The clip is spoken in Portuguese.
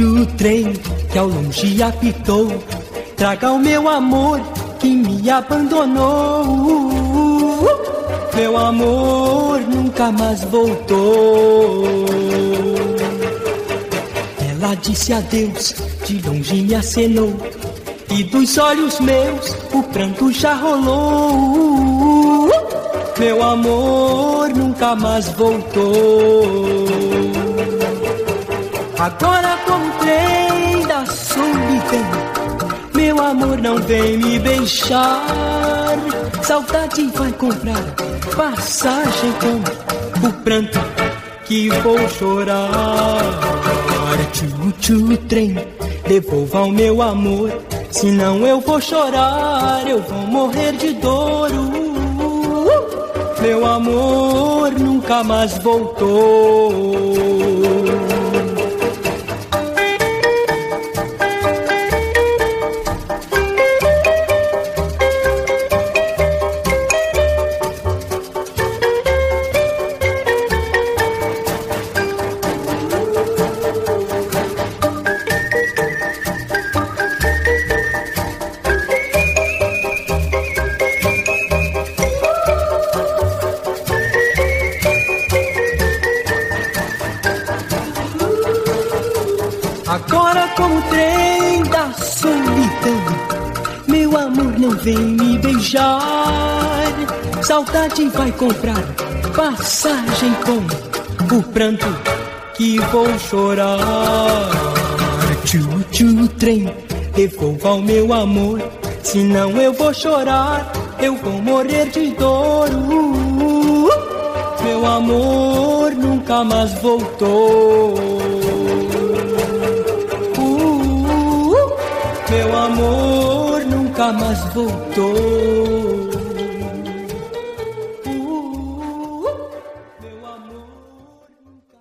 tchu, trem que ao longe apitou. Traga o meu amor que me abandonou. Meu amor nunca mais voltou. Ela disse adeus, de longe me acenou, e dos olhos meus o pranto já rolou. Meu amor nunca mais voltou. Agora como trem da solidão, meu amor não vem me beijar. Saudade vai comprar passagem com o pranto que vou chorar. Tchu, trem, devolva o meu amor, senão eu vou chorar, eu vou morrer de dor. Meu amor nunca mais voltou. Agora como trem da solidão, meu amor não vem me beijar. Saudade vai comprar passagem com o pranto que vou chorar. Tchu, trem, devolva o meu amor, senão eu vou chorar, eu vou morrer de dor. Meu amor nunca mais voltou. Meu amor nunca mais voltou.